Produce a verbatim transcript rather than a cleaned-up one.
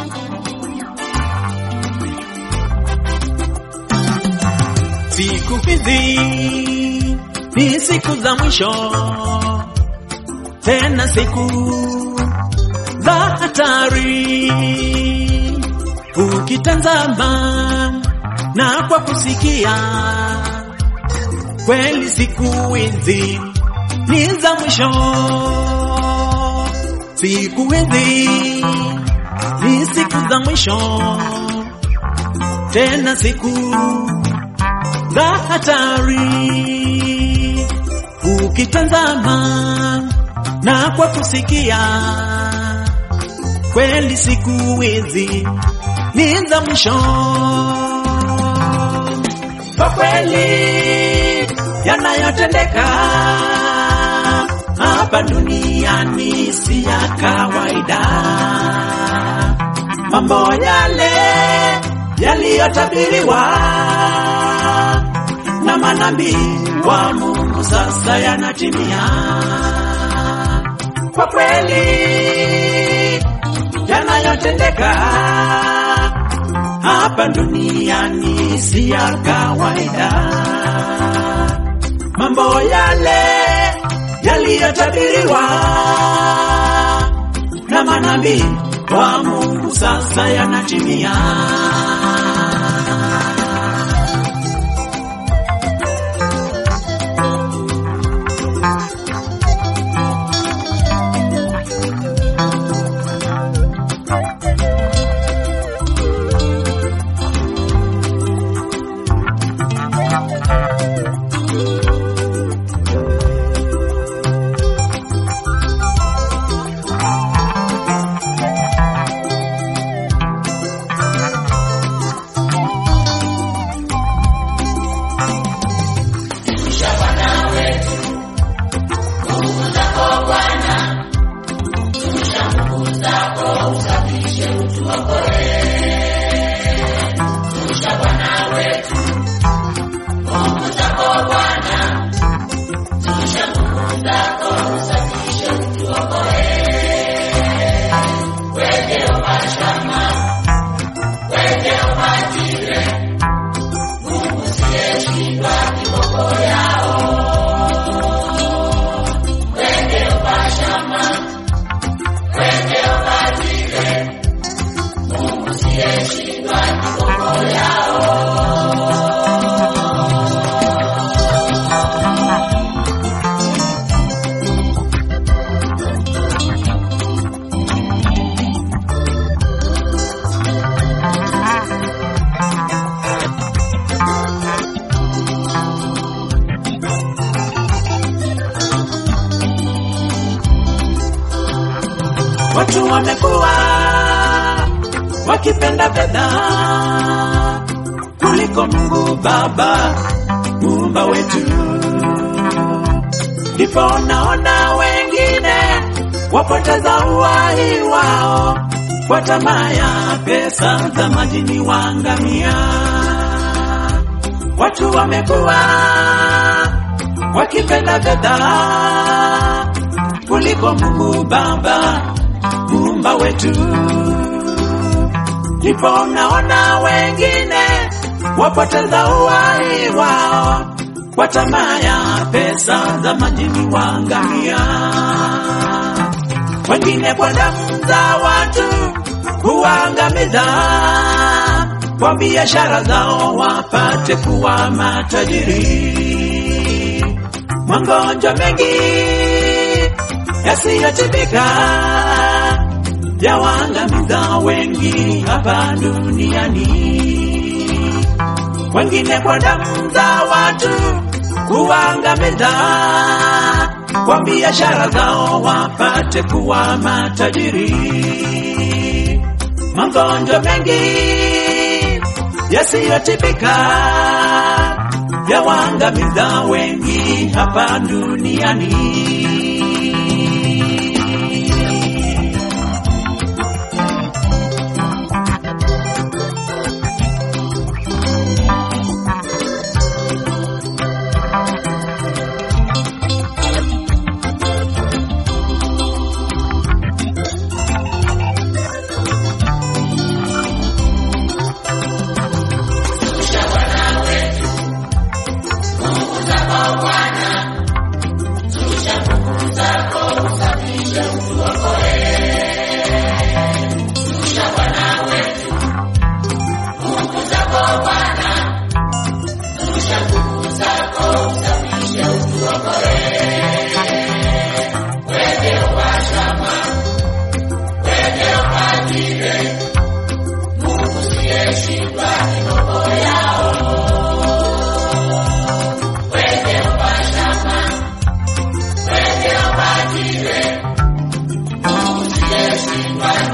Siku hizi ni siku za mwisho, tena siku za hatari. Ukitazama na kwa kusikia, kweli siku hizi ni za mwisho. Siku hizi ni siku za mwisho, tena siku za hatari. Ukitazama na kwa kusikia, kweli siku hizi ni za mwisho. Kwa kweli yanayotendeka hapa duniani si ya kawaida. Mambo yale yaliyotabiriwa na manabii wa Mungu sasa yanatimia. Kwa kweli yanayotendeka hapa duniani si ya kawaida. Mambo yale yaliyotabiriwa na manabii wa Mungu sasa yanatimia. Watu wamekuwa wakipenda fedha kuliko Mungu Baba Muumba wetu. Ndipo naona wengine wapoteza uhai wao kwa tamaa ya pesa za majini waangamia. Watu wamekuwa wakipenda fedha kuliko Mungu Baba Muumba wetu. Ndipo naona wengine wapoteza uhai wao kwa tamaa ya pesa za majini waangamia. Wengine kwa damu za watu huangamiza, kwa biashara zao wapate kuwa matajiri. Magonjwa mengi yasiyotibika yawaangamiza wengi hapa duniani. Wengine kwa damu za watu huangamiza, kwa biashara zao wapate kuwa matajiri. Magonjwa mengi yasiyotibika yawaangamiza wengi hapa duniani. Imani